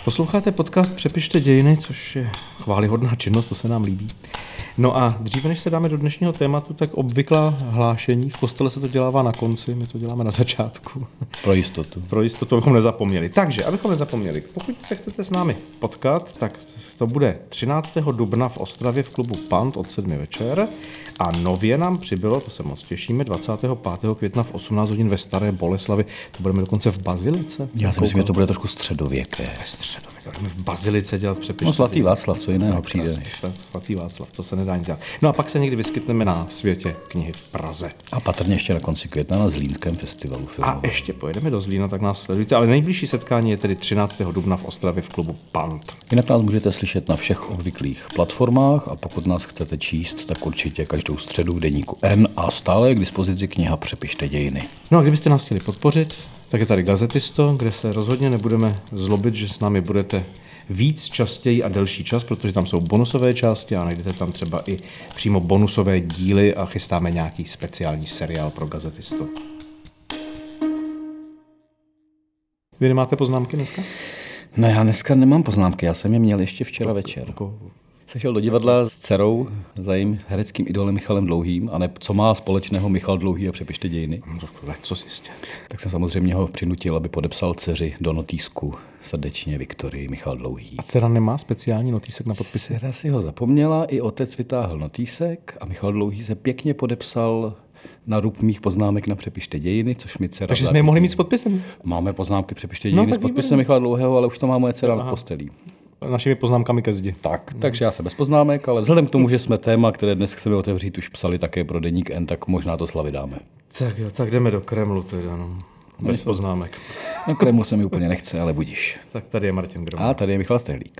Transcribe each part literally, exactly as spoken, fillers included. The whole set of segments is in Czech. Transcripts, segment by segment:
Posloucháte podcast Přepište dějiny, což je chvályhodná činnost, to se nám líbí. No a dříve, než se dáme do dnešního tématu, tak obvyklá hlášení. V kostele se to dělává na konci, my to děláme na začátku. Pro jistotu. Pro jistotu, abychom nezapomněli. Takže, abychom nezapomněli, pokud se chcete s námi potkat, tak to bude třináctého dubna v Ostravě v klubu Pant od sedmi večer. A nově nám přibylo, to se moc těšíme, dvacátého pátého května v osmnáct hodin ve Staré Boleslavi. To budeme dokonce v Bazilice. Já si myslím, že to bude trošku středověké. Středověké. Budeme v Bazilice dělat přepiště. No svatý Václav, co jiného přijde. Svatý Václav, to se nedá nic dělat. No a pak se někdy vyskytneme na Světě knihy v Praze. A patrně ještě na konci května na Zlínském festivalu filmového. A ještě pojedeme do Zlína, tak nás sledujte. Ale nejbližší setkání je tedy třináctého dubna v Ostravě v klubu Pant. Jinak nás můžete slyšet na všech obvyklých platformách a pokud nás chcete číst, tak určitě každou středu v deníku N a stále je k dispozici kniha Přepište dějiny. No a kdybyste nás chtěli podpořit, tak je tady Gazetisto, kde se rozhodně nebudeme zlobit, že s námi budete víc, častěji a delší čas, protože tam jsou bonusové části a najdete tam třeba i přímo bonusové díly a chystáme nějaký speciální seriál pro Gazetisto. Vy nemáte poznámky dneska? No já dneska nemám poznámky, já jsem je měl ještě včera večer. Jsem šel do divadla s dcerou za jejím hereckým idolem Michalem Dlouhým a ne, co má společného Michal Dlouhý a Přepište dějiny. Co si jistě. Tak jsem samozřejmě ho přinutil, aby podepsal dceři do notýsku srdečně Viktorii Michal Dlouhý. A dcera nemá speciální notýsek na podpisy? Dcera si ho zapomněla, i otec vytáhl notýsek a Michal Dlouhý se pěkně podepsal na rub mých poznámek na Přepište dějiny, což mi dcera... Takže jsme je mohli mít s podpisem? Máme poznámky Přepište dějiny no, s podpisem Michala Dlouhého, ale už to má moje dcera na postelí. Našimi poznámkami ke zdi. Tak, no. Takže já jsem bez poznámek, ale vzhledem k tomu, že jsme téma, které dnes chceme otevřít, už psali také pro deník N, tak možná to slavy dáme. Tak jo, tak jdeme do Kremlu teda, no. Bez no, poznámek. No Kremlu se mi úplně nechce, ale budíš. Tak tady je Martin Grom. A tady je Michal Stehlík.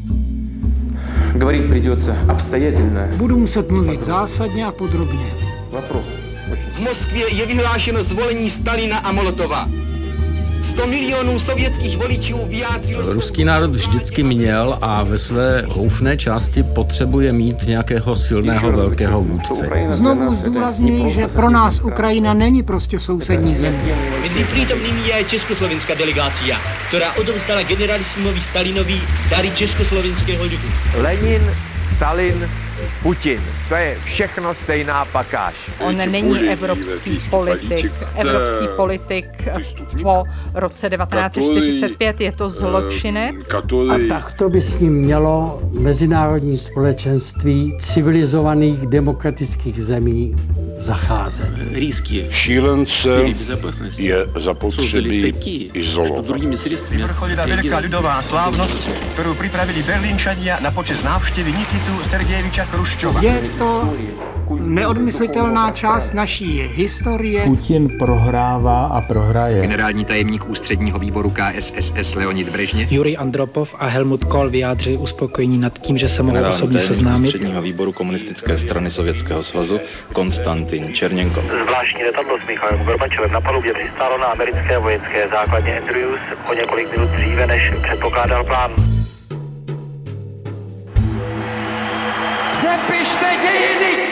Говорить придется обстоятельно. Budu muset mluvit zásadně a podrobně. Вопрос. V Moskvě je vyhlášeno zvolení Stalina a Molotova. sto milionů sovětských voličů vyjádřilo... Ruský národ vždycky měl a ve své houfné části potřebuje mít nějakého silného velkého vůdce. Znovu zdůrazňuji, že pro nás Ukrajina není prostě sousední země. Mezi přítomnými je československá delegácia, která odovzdala generalisimovi Stalinovi dary československého lidu. Lenin, Stalin, Putin. To je všechno stejná pakáž. On není evropský politik. Evropský politik po roce devatenáct set čtyřicet pět je to zločinec. A takto by s ním mělo mezinárodní společenství civilizovaných demokratických zemí zacházet. Šílence je zapotřebí izolovat. Vrcholila veľká ľudová slávnosť, ktorú pripravili Berlínčania na počest návštevy Nikitu Sergejeviča Chruščova. Je to neodmyslitelná část naší historie. Putin prohrává a prohraje. Generální tajemník ústředního výboru K S S S Leonid Brežněv. Jurij Andropov a Helmut Kohl vyjádřili uspokojení nad tím, že se mohou osobně seznámit. Ústředního výboru komunistické strany Sovětského svazu Konstantin Černěnkov. Zvláštní letadlo s Michalem Gorbačovem na palubě přistálo na americké vojenské základně Andrews o několik minut dříve, než předpokládal plán. Přepište dějiny!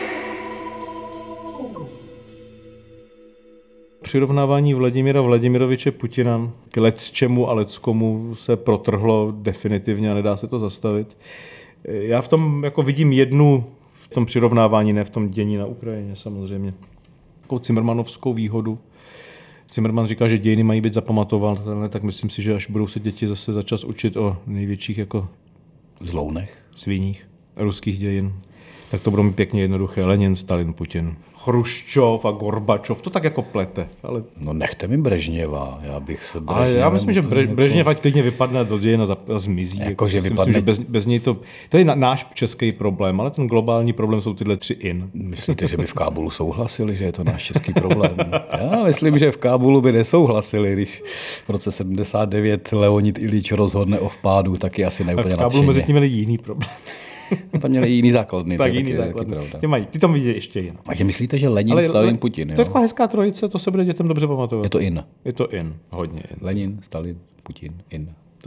Přirovnávání Vladimira Vladimiroviče Putina k lecčemu a leckomu se protrhlo definitivně a nedá se to zastavit. Já v tom jako vidím jednu v tom přirovnávání, ne v tom dění na Ukrajině samozřejmě. Takovou Cimrmanovskou výhodu. Cimrman říká, že dějiny mají být zapamatovatelné, tak myslím si, že až budou se děti zase za čas učit o největších jako zlounech, sviních ruských dějin, tak to budou mi pěkně jednoduché. Lenin, Stalin, Putin, Chruščov a Gorbačov, to tak jako plete. Ale... No nechte mi Brežněva, já bych se Brežněva... Ale já myslím, že Bre- Brežněv ať klidně vypadne do dějin a zmizí. Jako, jako že vypadne... vypadne... Myslím, že bez, bez něj to... To je na, náš český problém, ale ten globální problém jsou tyhle tři in. Myslíte, že by v Kábulu souhlasili, že je to náš český problém? Já myslím, že v Kábulu by nesouhlasili, když v roce sedmdesát devět Leonid Iljič rozhodne o vpádu, taky asi neúplně nadšeně. A v Kábulu mezi tím měli jiný problém. Tam měli jiný základny. Tak jiný základny. Ty, mají, ty tam vidí ještě jinak. A že myslíte, že Lenin, ale, Stalin, Putin? To je taková hezká trojice, to se bude dětem dobře pamatovat. Je to in. Je to in, hodně in. Lenin, Stalin, Putin, in. Tak.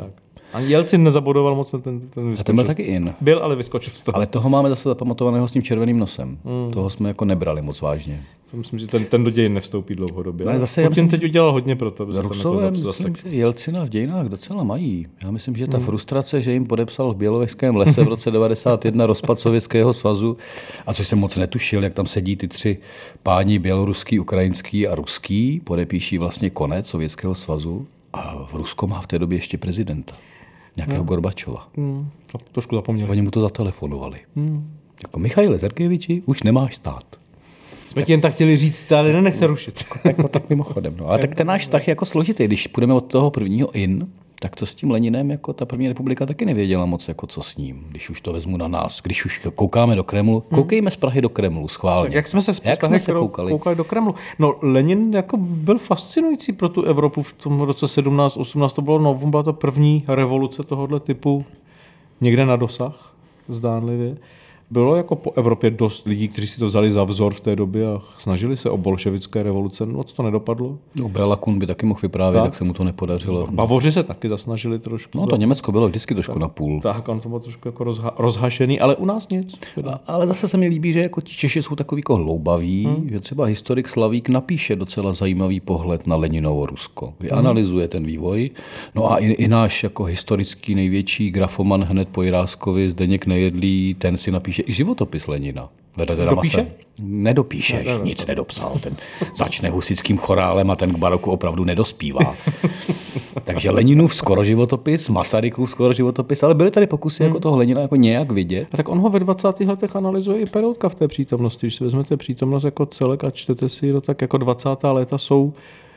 Ani Jelcin nezabodoval moc, ten, ten vyskočil. A ten byl taky in. Byl, ale vyskočil z toho. Ale toho máme zase zapamatovaného s tím červeným nosem. Mm. Toho jsme jako nebrali moc vážně. To myslím, že ten, ten do dějin nevstoupí dlouhodobě. Ale zase Putin teď udělal hodně pro to, aby se Rusové, tam jako myslím, že Jelcina v dějinách docela mají. Já myslím, že ta mm. frustrace, že jim podepsal v Bělověžském lese v roce devadesát jedna rozpad Sovětského svazu, a což jsem moc netušil, jak tam sedí ty tři páni běloruský, ukrajinský a ruský, podepíší vlastně konec Sovětského svazu a Rusko má v té době ještě prezidenta. Nějakého no. Gorbačova. Mm. To trošku zapomněli. Oni mu to zatelefonovali. Mm. Jako Michaile Sergejeviči, už nemáš stát. Jsme ti jen tak chtěli říct, ale nenech se rušit. Tak, tak mimochodem. No. Ale tak ten náš vztah je jako složitý. Když půjdeme od toho prvního in, tak co s tím Leninem, jako ta první republika taky nevěděla moc, jako co s ním, když už to vezmu na nás. Když už koukáme do Kremlu, koukejme z Prahy do Kremlu, schválně. Tak jak jsme se z jak Prahy jsme se koukali? koukali do Kremlu? No, Lenin jako byl fascinující pro tu Evropu v tom roce sedmnáct osmnáct, to bylo, no, byla to první revoluce tohohle typu někde na dosah, zdánlivě. Bylo jako po Evropě dost lidí, kteří si to vzali za vzor v té době a snažili se o bolševické revoluce. No, co to nedopadlo? No, Béla Kun by taky mohl vyprávět, tak, tak se mu to nepodařilo. Bavoři se taky zasnažili trošku. No, to Německo bylo vždycky trošku tak, na půl. Tak, on to bylo trošku jako rozha- rozhašený, ale u nás nic. A, ale zase se mi líbí, že jako Češi jsou takový jako hloubaví, hmm. že třeba historik Slavík napíše docela zajímavý pohled na Leninovo Rusko, kdy hmm. analyzuje ten vývoj. No a i, i náš jako historický největší grafoman hned po Jiráskovi, Zdeněk Nejedlý, ten si napíše i životopis Lenina. Dopíše? Masa. Nedopíšeš, ne, ne, ne, nic ne. nedopsal. Ten začne husitským chorálem a ten k baroku opravdu nedospívá. Takže Leninův skoro životopis, Masarykův skoro životopis, ale byly tady pokusy hmm. jako toho Lenina jako nějak vidět. A tak on ho ve dvacátých letech analyzuje i Peroutka v té přítomnosti. Když si vezmete přítomnost jako celek a čtete si, no, tak jako dvacátá léta jsou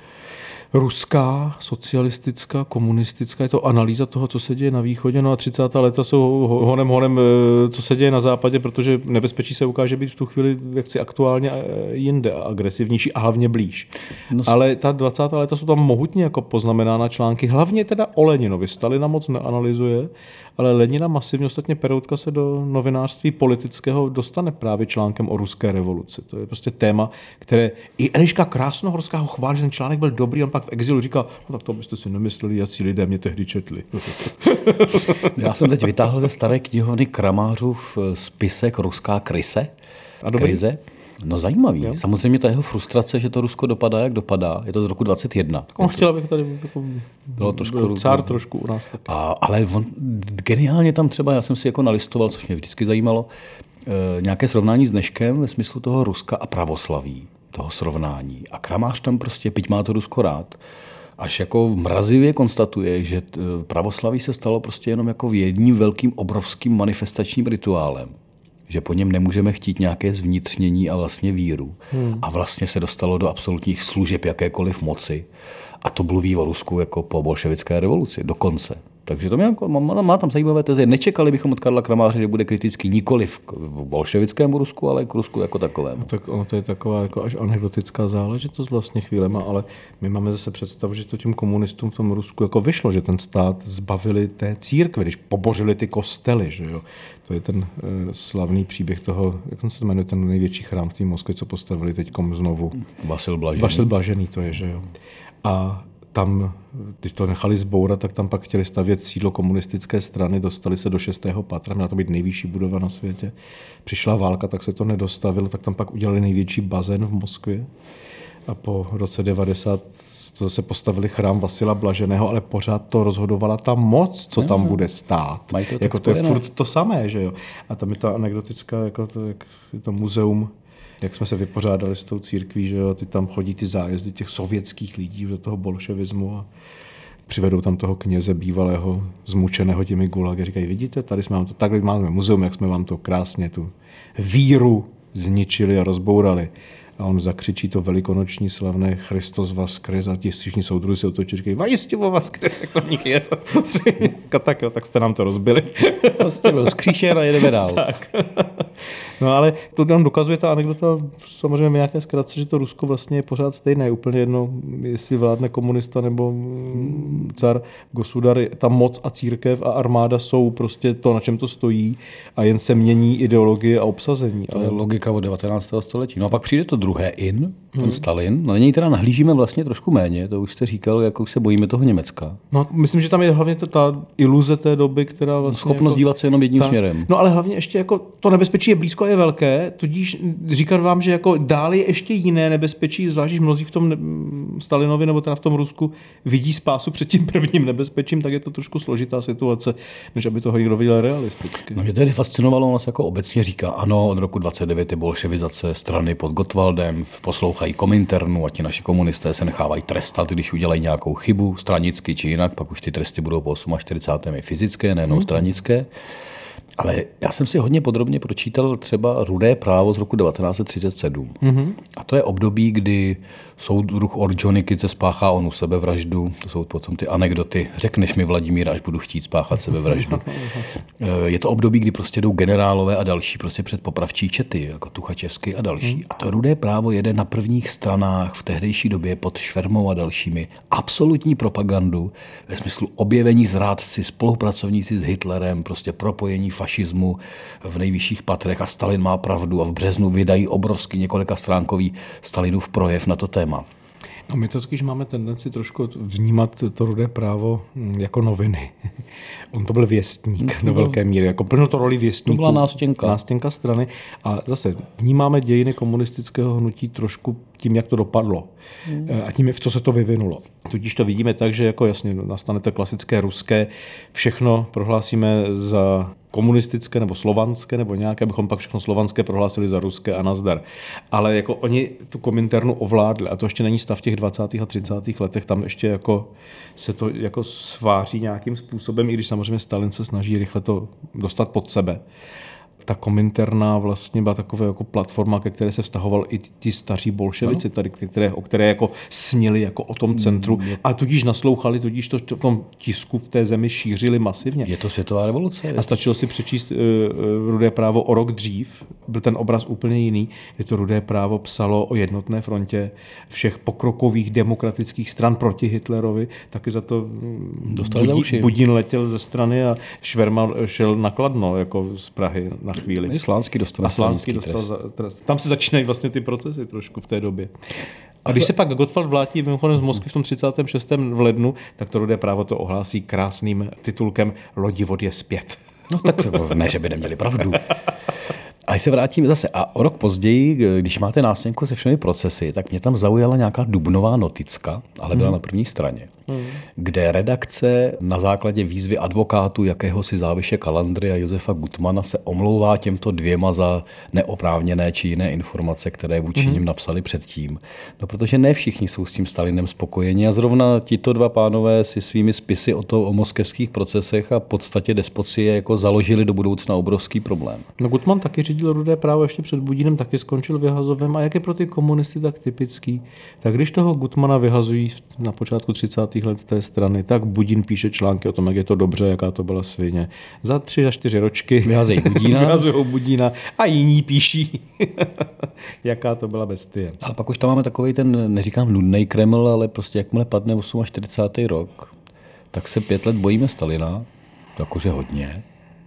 ruská, socialistická, komunistická, je to analýza toho, co se děje na východě, no a třicátá léta jsou honem honem, co se děje na západě, protože nebezpečí se ukáže být v tu chvíli jaksi aktuálně jinde, agresivnější a hlavně blíž. No, ale ta dvacátá léta jsou tam mohutně jako poznamenána články, hlavně teda o Leninovi. Stalina moc neanalyzuje, ale Lenina masivně, ostatně Peroutka se do novinářství politického dostane právě článkem o ruské revoluci. To je prostě téma, které i Eliška Krásnohorská ho chválí, že ten článek byl dobrý, on pak v exilu říká, no tak to byste si nemysleli, jací lidé mě tehdy četli. Já jsem teď vytáhl ze staré knihovny Kramářův spisek Ruská krize. A krize. No zajímavý. Jo. Samozřejmě ta jeho frustrace, že to Rusko dopadá, jak dopadá, je to z roku dvacet jedna. Tak on chtěl, abych tady jako bylo trošku byl cár trošku u nás taky. A, ale on, geniálně tam třeba, já jsem si jako nalistoval, což mě vždycky zajímalo, e, nějaké srovnání s dneškem ve smyslu toho Ruska a pravoslaví, toho srovnání. A Kramář tam prostě, byť má to Rusko rád, až jako mrazivě konstatuje, že pravoslaví se stalo prostě jenom jako jedním velkým obrovským manifestačním rituálem. Že po něm nemůžeme chtít nějaké zvnitřnění a vlastně víru. Hmm. A vlastně se dostalo do absolutních služeb jakékoliv moci. A to mluví o Rusku jako po bolševické revoluci, dokonce. Takže to mě, má, má tam zajímavé teze. Nečekali bychom od Karla Kramáře, že bude kritický nikoliv k bolševickému Rusku, ale k Rusku jako takovému. No, tak ono to je taková jako až anekdotická záležitost vlastně chvílema, ale my máme zase představu, že to tím komunistům v tom Rusku jako vyšlo, že ten stát zbavili té církve, když pobořili ty kostely, že jo. To je ten uh, slavný příběh toho, jak se jmenuje, ten největší chrám v té Moskvě, co postavili teďkom znovu. Vasil Blažený. Vasil Blažený to je, že jo. A tam, když to nechali zbourat, tak tam pak chtěli stavět sídlo komunistické strany, dostali se do šestého patra, měla to být nejvyšší budova na světě. Přišla válka, tak se to nedostavilo, tak tam pak udělali největší bazén v Moskvě. A po roce devadesát to se postavili chrám Vasila Blaženého, ale pořád to rozhodovala ta moc, co tam bude stát. To jako to je furt to samé, že jo. A tam je ta anekdotická, jako to, jak je to muzeum, jak jsme se vypořádali s tou církví, že jo, ty tam chodí ty zájezdy těch sovětských lidí do toho bolševismu a přivedou tam toho kněze bývalého, zmučeného těmi gulagy. Říkají, vidíte, tady jsme vám to, takhle máme muzeum, jak jsme vám to krásně tu víru zničili a rozbourali. A on zakřičí to velikonoční slavné Christos Vaskres a ti všichni soudruzi se otočí, říkají, vajistivo Vaskres, jak to vníky je. tak, jo, tak jste nám to rozbili. Prostě byl zkříšen a jedeme dál. Tak. No ale to nám dokazuje ta anekdota, samozřejmě nějaké zkratce, že to Rusko vlastně je pořád stejné. Je úplně jedno, jestli vládne komunista nebo car, gosudar, ta moc a církev a armáda jsou prostě to, na čem to stojí a jen se mění ideologie a obsazení. To je logika od devatenáctého století. No a pak přijde to druhé in, ten hmm. Stalin. Na něj teda nahlížíme vlastně trošku méně, to už jste říkal, jak už se bojíme toho Německa. No, myslím, že tam je hlavně ta iluze té doby, která vlastně... Schopnost jako, dívat se jenom jedním ta, směrem. No ale hlavně ještě jako to nebezpečí je blízko a je velké, tudíž říkat vám, že jako dál je ještě jiné nebezpečí, zvlášť když mnozí v tom Stalinovi nebo teda v tom Rusku vidí spásu před tím prvním nebezpečím, tak je to trošku složitá situace, než aby toho někdo viděl realisticky. No mě tedy fascinovalo, on se jako obecně říká, ano, od roku dvacet devět je bolševizace strany pod Gottwaldem, poslouchají Kominternu a ti naši komunisté se nechávají trestat, když udělají nějakou chybu, stranicky či jinak, pak už ty tresty budou po čtyřicátém osmém i fyzické, nejenom hmm. stranické. Ale já jsem si hodně podrobně pročítal třeba Rudé právo z roku devatenáct set třicet sedm. Mm-hmm. A to je období, kdy soudruh Orджonikice spáchá onu sebevraždu. To jsou potom ty anekdoty. Řekneš mi, Vladimír, až budu chtít spáchat sebevraždu. Je to období, kdy prostě jdou generálové a další prostě před popravčí čety, jako Tuchačevský a další. Mm. A to Rudé právo jede na prvních stranách v tehdejší době pod Švermou a dalšími absolutní propagandu ve smyslu objevení zrádci, spolupracovníci s Hitlerem, prostě propojení fašismu v nejvyšších patrech a Stalin má pravdu a v březnu vydají obrovský několika stránkový Stalinův projev na to téma. No my to totiž máme tendenci trošku vnímat to Rudé právo jako noviny. On to byl věstník do velké míry, jako plnil to roli věstníku. To byla nástěnka. Nástěnka strany a zase vnímáme dějiny komunistického hnutí trošku tím, jak to dopadlo hmm. a tím, v co se to vyvinulo. Tudíž to vidíme tak, že jako jasně nastane to klasické ruské, všechno prohlásíme za komunistické nebo slovanské nebo nějaké, bychom pak všechno slovanské prohlásili za ruské a nazdar. Ale jako oni tu Kominternu ovládli a to ještě není stav těch dvacátých a třicátých letech, tam ještě jako se to jako sváří nějakým způsobem, i když samozřejmě Stalin se snaží rychle to dostat pod sebe. Ta Kominterna vlastně byla taková jako platforma, ke které se vztahoval i ti staří bolševici, tady, které, o které jako snili jako o tom centru a tudíž naslouchali, tudíž to v tom tisku v té zemi šířili masivně. Je to světová revoluce. A stačilo si přečíst uh, Rudé právo o rok dřív, byl ten obraz úplně jiný, je to Rudé právo psalo o jednotné frontě všech pokrokových demokratických stran proti Hitlerovi, taky za to Budí, Budín letěl ze strany a Šverma šel na Kladno jako z Prahy na chvíli. Slánský dostal, a Slánský dostal trest. trest. Tam se začínají vlastně ty procesy trošku v té době. A když se pak Gottwald vlátí mimochodem z Moskvy v tom třicátém šestém v lednu, tak to Rudé právo to ohlásí krásným titulkem Lodivod je zpět. No tak ne, že by neměli pravdu. A když se vrátíme zase, a o rok později, když máte nástěnku se všemi procesy, tak mě tam zaujala nějaká dubnová noticka, ale byla hmm. na první straně, hmm. kde redakce na základě výzvy advokátů jakéhosi Záviše Kalandry a Josefa Gutmana se omlouvá těmto dvěma za neoprávněné či jiné informace, které vůči hmm. nim napsali předtím. No protože ne všichni jsou s tím Stalinem spokojeni a zrovna tito dva pánové si svými spisy o, to, o moskevských procesech a podstatě despocie jako založili do budoucna obrovský problém. No Gutman taky řídil Rudé právo ještě před Budínem, taky skončil vyhazovem a jak je pro ty komunisty tak typický, tak když toho Gutmana vyhazují na počátku třicátých let z té strany, tak Budín píše články o tom, jak je to dobře, jaká to byla svině. Za tři a čtyři ročky vyhazují Budína. vyhazují Budína a jiní píší, jaká to byla bestie. Ale pak už tam máme takovej ten, neříkám nudnej Kreml, ale prostě jakmile padne čtyřicátý osmý rok, tak se pět let bojíme Stalina, jakože hodně.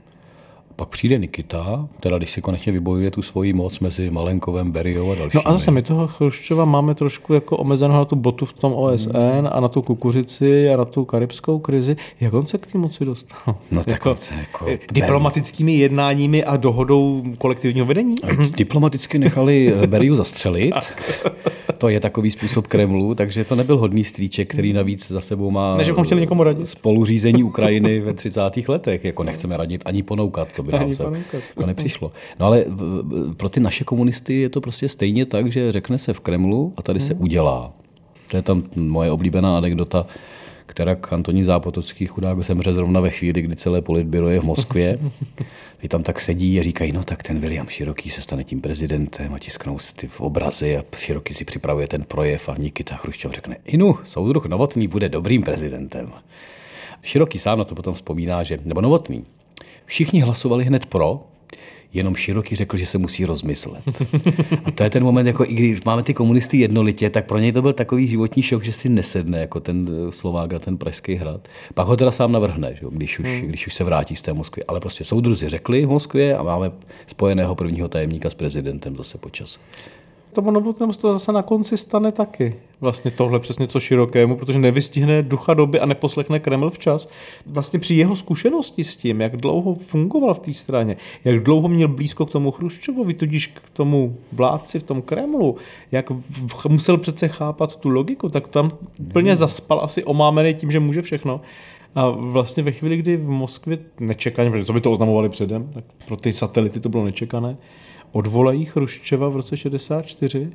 Pak přijde Nikita, teda když si konečně vybojuje tu svoji moc mezi Malenkovem, Berijou a dalšími. No a zase my toho Chruščova máme trošku jako omezeného na tu botu v tom O S N hmm. a na tu kukuřici a na tu karibskou krizi. Jak on se k té moci dostal? No tak jako, jako diplomatickými jednáními a dohodou kolektivního vedení? Diplomaticky nechali Beriju zastřelit. To je takový způsob Kremlu, takže to nebyl hodný strýček, který navíc za sebou má Než bychom chtěli někomu radit. Spoluřízení Ukrajiny ve třicátých letech. Jako nechceme radit ani ponoukat. To by nám se to nepřišlo. No ale pro ty naše komunisty je to prostě stejně tak, že řekne se v Kremlu a tady se udělá. To je tam moje oblíbená anekdota, která Antonín Zápotocký chudák zemře zrovna ve chvíli, kdy celé politbyro je v Moskvě. Ty tam tak sedí a říkají, no tak ten William Široký se stane tím prezidentem a tisknou se ty v obrazy a Široký si připravuje ten projev a Nikita Chruščov řekne, inu, soudruh Novotný bude dobrým prezidentem. Široký sám na to potom vzpomíná, že, nebo Novotný, všichni hlasovali hned pro, jenom Široký řekl, že se musí rozmyslet. A to je ten moment, jako i když máme ty komunisty jednolitě, tak pro něj to byl takový životní šok, že si nesedne jako ten Slovák a ten Pražský hrad. Pak ho teda sám navrhne, že? Když, už, hmm. když už se vrátí z té Moskvy. Ale prostě soudruzi řekli v Moskvě a máme spojeného prvního tajemníka s prezidentem zase po čase. Tomu Novotnému to zase na konci stane taky. Vlastně tohle přesně co Širokému, protože nevystihne ducha doby a neposlechne Kreml včas. Vlastně při jeho zkušenosti s tím, jak dlouho fungoval v té straně, jak dlouho měl blízko k tomu Chruščovovi, tudíž k tomu vládci v tom Kremlu, jak musel přece chápat tu logiku, tak tam plně zaspal asi omámený tím, že může všechno. A vlastně ve chvíli, kdy v Moskvě nečekaně, protože co by to oznamovali předem, tak pro ty satelity to bylo nečekané, odvolají Chruščova v roce šedesát čtyři.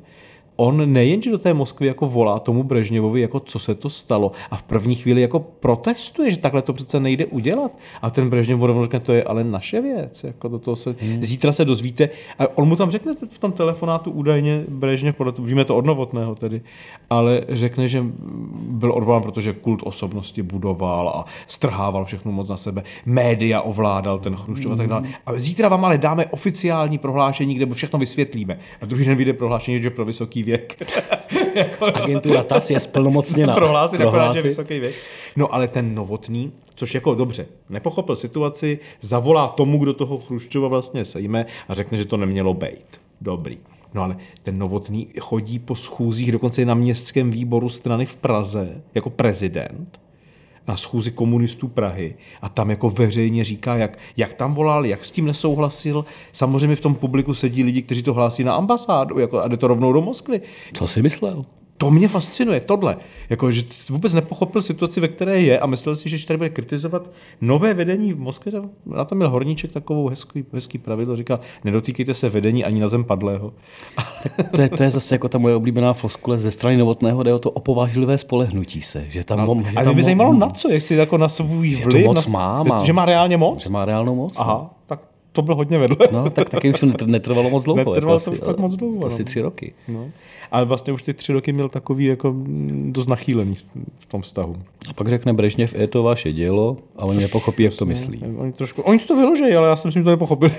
On nejenže do té Moskvy jako volá tomu Brežněvovi, jako co se to stalo a v první chvíli jako protestuje, že takhle to přece nejde udělat. A ten Brežněv mu řekne, to je ale naše věc. Jako do toho se, hmm. Zítra se dozvíte. A on mu tam řekne v tom telefonátu údajně Brežněv, podle to, víme to od Novotného tedy, ale řekne, že byl odvolán, protože kult osobnosti budoval a strhával všechno moc na sebe. Média ovládal ten Chruščov a tak dále. A zítra vám ale dáme oficiální prohlášení, kde všechno vysvětlíme. A druhý den vyjde prohlášení, že pro vysoký věk. jako, Agentura T A S je splnomocněna. Prohlásit, prohlásit. Že vysoký věk. No ale ten Novotný, což jako dobře, nepochopil situaci, zavolá tomu, kdo toho Chruščova vlastně sejme a řekne, že to nemělo bejt. Dobrý. No ale ten Novotný chodí po schůzích, dokonce i na městském výboru strany v Praze, jako prezident, na schůzi komunistů Prahy a tam jako veřejně říká, jak, jak tam volal, jak s tím nesouhlasil. Samozřejmě v tom publiku sedí lidi, kteří to hlásí na ambasádu jako, a jde to rovnou do Moskvy. Co jsi myslel? To mě fascinuje, tohle. Jako, že vůbec nepochopil situaci, ve které je a myslel si, že tady bude kritizovat nové vedení v Moskvě. Na to měl Horníček takovou hezký, hezký pravidlo, říká, nedotýkejte se vedení ani na zem padlého. Tak to, je, to je zase jako ta moje oblíbená floskule ze strany Novotného, jde o to opovážlivé spolehnutí se. Že tam, no, že ale tam mě by mo- zajímalo na co, jestli jako na svůj že vliv. To moc na, má, má. Že má reálně moc? Že má reálnou moc. Aha, no. tak to bylo hodně vedle. No, tak taky už to netrvalo moc dlouho. Netrvalo jako to asi, už moc dlouho. Asi no. tři roky. No. Ale vlastně už ty tři roky měl takový jako dost nachýlený v tom vztahu. A pak řekne Brežněv, je to vaše dělo a oni nepochopí, jak to myslí. Oni, trošku, oni to vyložejí, ale já si myslím, že to nepochopili.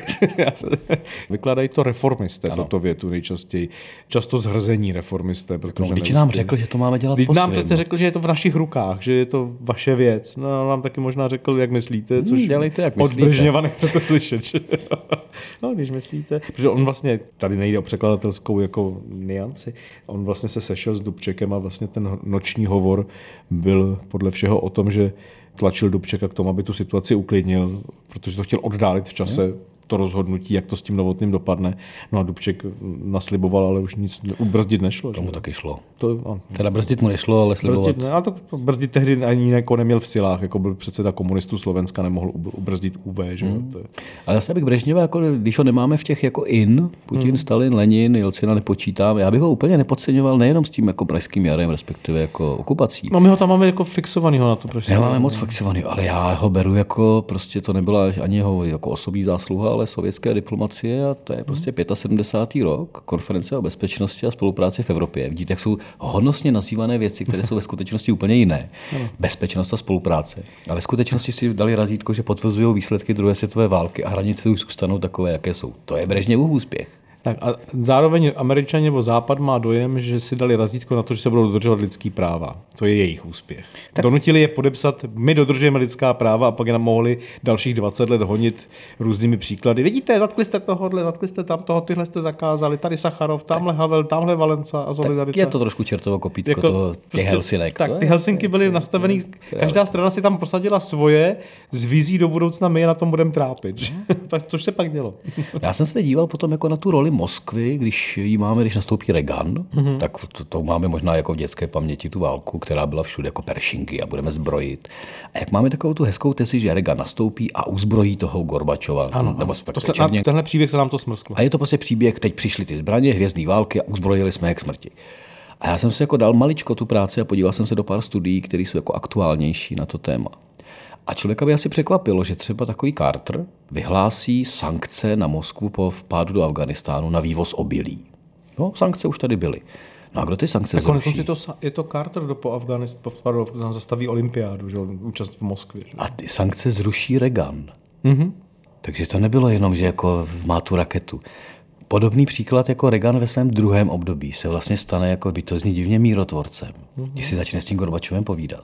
Vykládají to reformisté, ano. Toto větu nejčastěji. Často zhrzení reformisté. No, když nám řekl, že to máme dělat po nám přece řekl, že je to v našich rukách, že je to vaše věc. No, nám taky možná řekl, jak myslíte, což hmm, dělejte, jak od myslíte. Brežněva nechcete slyšet. No, když myslíte. Protože on vlastně, tady nejde o překladatelskou jako nianci, on vlastně se sešel s Dubčekem a vlastně ten noční hovor byl podle všeho o tom, že tlačil Dubčeka k tomu, aby tu situaci uklidnil, protože to chtěl oddálit v čase, hmm. to rozhodnutí, jak to s tím Novotným dopadne. No a Dubček nasliboval, ale už nic ubrzdit nešlo. Tomu že? Taky šlo. To, teda brzdit mu nešlo, ale slibovat. Brzdit, ne, ale to brzdit tehdy ani jako neměl v silách, jako byl předseda komunistů Slovenska, nemohl ubrzdit U V. Že? Hmm. To je... Ale zase bych Brežněva, jako, když ho nemáme v těch jako in, Putin, hmm. Stalin, Lenin, Jelcina nepočítám, já bych ho úplně nepodceňoval nejenom s tím jako pražským jarem, respektive jako okupací. No my ho tam máme jako fixovanýho na to. Prostě. Nemáme moc fixovaný, ale já ho beru jako prostě to nebyla ani jeho jako osobní zásluha, ale sovětské diplomacie a to je prostě sedmdesátý pátý rok, konference o bezpečnosti a spolupráci v Evropě. Vidíte, jak jsou hodnostně nazývané věci, které jsou ve skutečnosti úplně jiné. Bezpečnost a spolupráce. A ve skutečnosti si dali razítko, že potvrzují výsledky druhé světové války a hranice už zůstanou takové, jaké jsou. To je Brežněvův úspěch. Tak a zároveň Američani nebo Západ má dojem, že si dali razítko na to, že se budou dodržovat lidský práva. To je jejich úspěch. Tak. Donutili je podepsat, my dodržujeme lidská práva a pak je nám mohli dalších dvacet let honit různými příklady. Vidíte, zatkli jste tohohle, zatkli jste tam toho, tyhle jste zakázali, tady Sacharov, tamhle Havel, tamhle Valenca a solidarita. Je to trošku čertovo kopítko jako, toho, těch prostě, Helsinek. Tak, ty Helsinky byly nastavený, každá strana si tam prosadila svoje, z vizí do budoucna my je na tom budeme trápit. Což se pak dělo. Já jsem se díval potom jako na tu roli Moskvy, když jí máme, když nastoupí Reagan, mm-hmm. tak to, to máme možná jako v dětské paměti tu válku, která byla všude jako Peršinky a budeme zbrojit. A jak máme takovou tu hezkou tezi, že Reagan nastoupí a uzbrojí toho Gorbačova. Ano, nebo to se, Černě... tenhle příběh se nám to smrsklo. A je to prostě příběh, teď přišly ty zbraně, hvězdné války a uzbrojili jsme je k smrti. A já jsem si jako dal maličko tu práci a podíval jsem se do pár studií, které jsou jako aktuálnější na to téma. A člověka by asi překvapilo, že třeba takový Carter vyhlásí sankce na Moskvu po vpádu do Afghánistánu na vývoz obilí. No, sankce už tady byly. No a kdo ty sankce tak zruší? Je to, je to Carter, kdo po Afghánistánu po vpádu zastaví olympiádu, že účast v Moskvě. Že? A ty sankce zruší Reagan. Mm-hmm. Takže to nebylo jenom, že jako má tu raketu. podobný příklad jako Reagan ve svém druhém období se vlastně stane jako bytostně divně mírotvorcem, mm-hmm. když si začne s tím Gorbačovem povídat.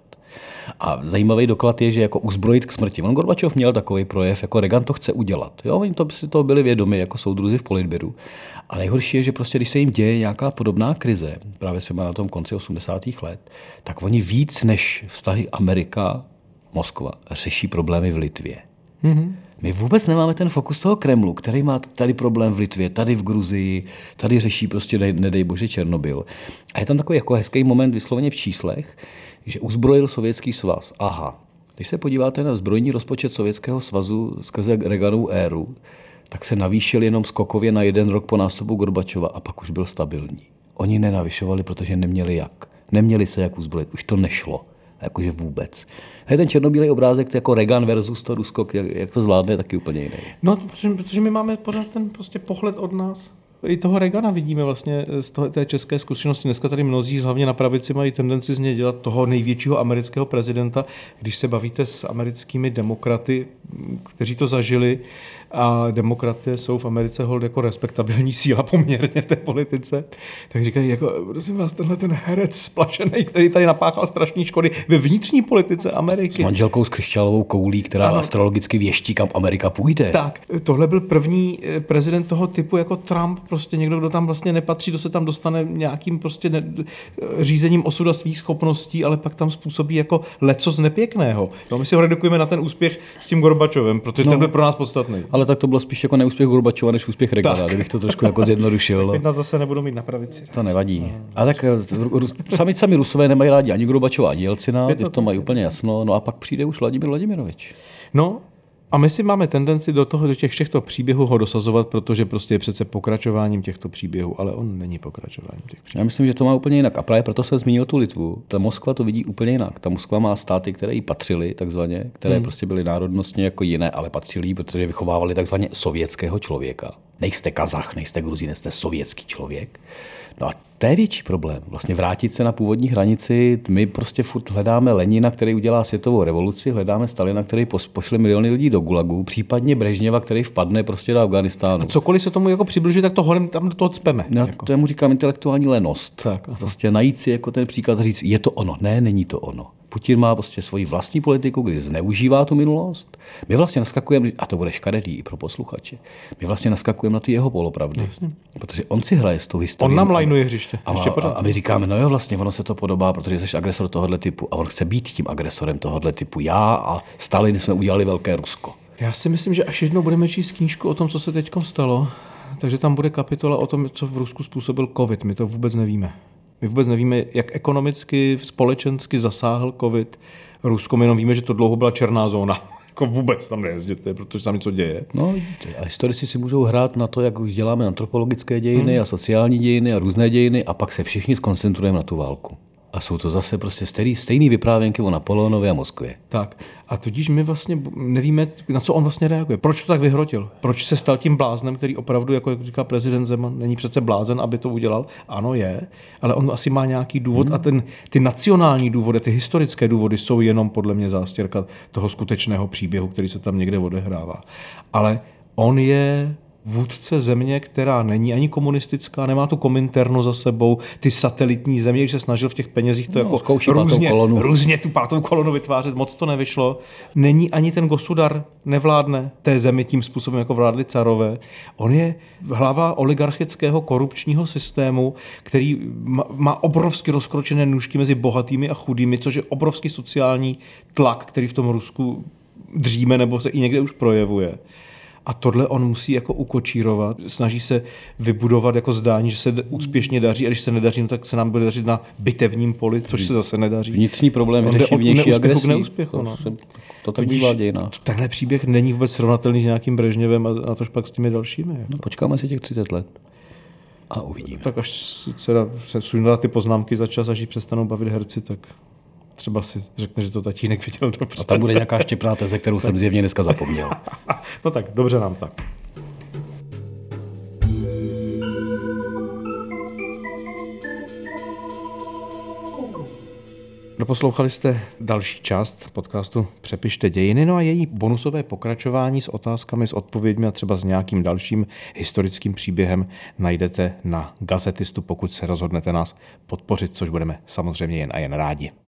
A zajímavý doklad je, že jako uzbrojit k smrti. On Gorbačov měl takový projev, jako Reagan to chce udělat. Jo, oni to si to byli vědomi jako soudruzi v politbyru. A nejhorší je, že prostě když se jim děje nějaká podobná krize, právě třeba na tom konci osmdesátých let, tak oni víc než vztahy Amerika Moskva řeší problémy v Litvě. Mm-hmm. My vůbec nemáme ten fokus toho Kremlu, který má tady problém v Litvě, tady v Gruzii, tady řeší prostě, ne, nedej bože, Černobyl. A je tam takový jako hezký moment vysloveně v číslech, že uzbrojil Sovětský svaz. Aha, když se podíváte na zbrojní rozpočet Sovětského svazu skrze Reaganovu éru, tak se navýšil jenom skokově na jeden rok po nástupu Gorbačova a pak už byl stabilní. Oni nenavyšovali, protože neměli jak. Neměli se jak uzbrojit, už to nešlo. Jakože vůbec. A je ten černobílej obrázek, jako Reagan versus to Rusko, jak, jak to zvládne, je taky úplně jiný. No, protože, protože my máme pořád ten prostě pohled od nás. I toho Reagana vidíme vlastně z toho, té české zkušenosti. Dneska tady mnozí, hlavně na pravici, mají tendenci z něj dělat toho největšího amerického prezidenta. Když se bavíte s americkými demokraty, kteří to zažili, a demokraty jsou v Americe hold jako respektabilní síla poměrně v té politice, tak říkají, jako, prosím vás, tenhle ten herec splašený, který tady napáchal strašné škody ve vnitřní politice Ameriky. S manželkou s křišťálovou koulí, která ano. astrologicky věští, kam Amerika půjde. Tak, tohle byl první prezident toho typu jako Trump, prostě někdo, kdo tam vlastně nepatří, kdo se tam dostane nějakým prostě ne, řízením osuda svých schopností, ale pak tam způsobí jako lecos nepěkného. No, my si ho redukujeme na ten úspěch s tím Gorbačovem, protože no, ten byl pro nás podstatný. Ale tak to bylo spíš jako neúspěch Gorbačova, než úspěch Reagana, kdybych to trošku jako zjednodušil. Teď nás zase nebudou mít na pravici. To nevadí. No. A tak sami, sami Rusové nemají rádi ani Gorbačova, ani Jelcina, ty v tom mají úplně jasno. No a pak přijde už Vladimír Vladimirovič. No, a my si máme tendenci do toho, do těch všechto příběhů ho dosazovat, protože prostě je přece pokračováním těchto příběhů, ale on není pokračováním těch příběhů. Já myslím, že to má úplně jinak. A právě proto jsem zmínil tu Litvu. Ta Moskva to vidí úplně jinak. Ta Moskva má státy, které jí patřily, takzvaně, které hmm. prostě byly národnostně jako jiné, ale patřily jí, protože vychovávali takzvaně sovětského člověka. Nejste Kazach, nejste Gruzín, jste sovětský člověk. No a to je větší problém. Vlastně vrátit se na původní hranici. My prostě furt hledáme Lenina, který udělá světovou revoluci, hledáme Stalina, který pošle miliony lidí do gulagu, případně Brežněva, který vpadne prostě do Afghánistánu. A cokoliv se tomu jako přibližuje, tak to holem tam do toho cpeme. No, jako. To já mu říkám intelektuální lenost. Tak, prostě najít si jako ten příklad říct, je to ono. Ne, není to ono. Putin má prostě svoji vlastní politiku, kdy zneužívá tu minulost. My vlastně naskakujeme, a to bude škaredý i pro posluchače, my vlastně naskakujeme na ty jeho polopravdy. Jasně. Protože on si hraje s tou historií. On nám lajnuje hřiště. A, a, a my říkáme, no jo, vlastně ono se to podobá, protože jsi agresor tohohle typu a on chce být tím agresorem tohohle typu. Já a Stalin jsme udělali velké Rusko. Já si myslím, že až jednou budeme číst knížku o tom, co se teďkom stalo, takže tam bude kapitola o tom, co v Rusku způsobil covid. My to vůbec nevíme. My vůbec nevíme, jak ekonomicky, společensky zasáhl covid Rusko. My jenom víme, že to dlouho byla černá zóna. Jako vůbec tam nejezděte, protože tam něco děje. No, a historici si můžou hrát na to, jak už děláme antropologické dějiny hmm. a sociální dějiny a různé dějiny a pak se všichni skoncentrujeme na tu válku. A jsou to zase prostě stejný, stejný vyprávěnky o Napoleonovi a Moskvě. Tak. A tudíž my vlastně nevíme, na co on vlastně reaguje. Proč to tak vyhrotil? Proč se stal tím bláznem, který opravdu, jako jak říká prezident Zeman, není přece blázen, aby to udělal? Ano, je, ale on asi má nějaký důvod hmm. a ten, ty nacionální důvody, ty historické důvody jsou jenom podle mě zástěrka toho skutečného příběhu, který se tam někde odehrává. Ale on je vůdce země, která není ani komunistická, nemá tu Kominterno za sebou, ty satelitní země, když se snažil v těch penězích to no, jako různě, různě tu pátou kolonu vytvářet, moc to nevyšlo. Není ani ten Gosudar, nevládne té zemi tím způsobem, jako vládli carové. On je hlava oligarchického korupčního systému, který má obrovsky rozkročené nůžky mezi bohatými a chudými, což je obrovský sociální tlak, který v tom Rusku dříme nebo se i někde už projevuje. A tohle on musí jako ukočírovat, snaží se vybudovat jako zdání, že se úspěšně daří a když se nedaří, no, tak se nám bude dařit na bitevním poli, což se zase nedaří. Vnitřní problém řeší vnější agresí. Neúspěchu, no. To tak bývá dějina. Tenhle příběh není vůbec srovnatelný s nějakým Brežněvem a na tož pak s těmi dalšími. Jako. No, počkáme si těch třicet let a uvidíme. Tak až se, se sundat ty poznámky za čas, až jí přestanou bavit herci, tak třeba si řekne, že to tatínek viděl dobře. A tam bude nějaká štěpná teze, kterou jsem zjevně dneska zapomněl. No tak, dobře nám tak. Doposlouchali jste další část podcastu Přepište dějiny, no a její bonusové pokračování s otázkami, s odpověďmi a třeba s nějakým dalším historickým příběhem najdete na Gazetistu, pokud se rozhodnete nás podpořit, což budeme samozřejmě jen a jen rádi.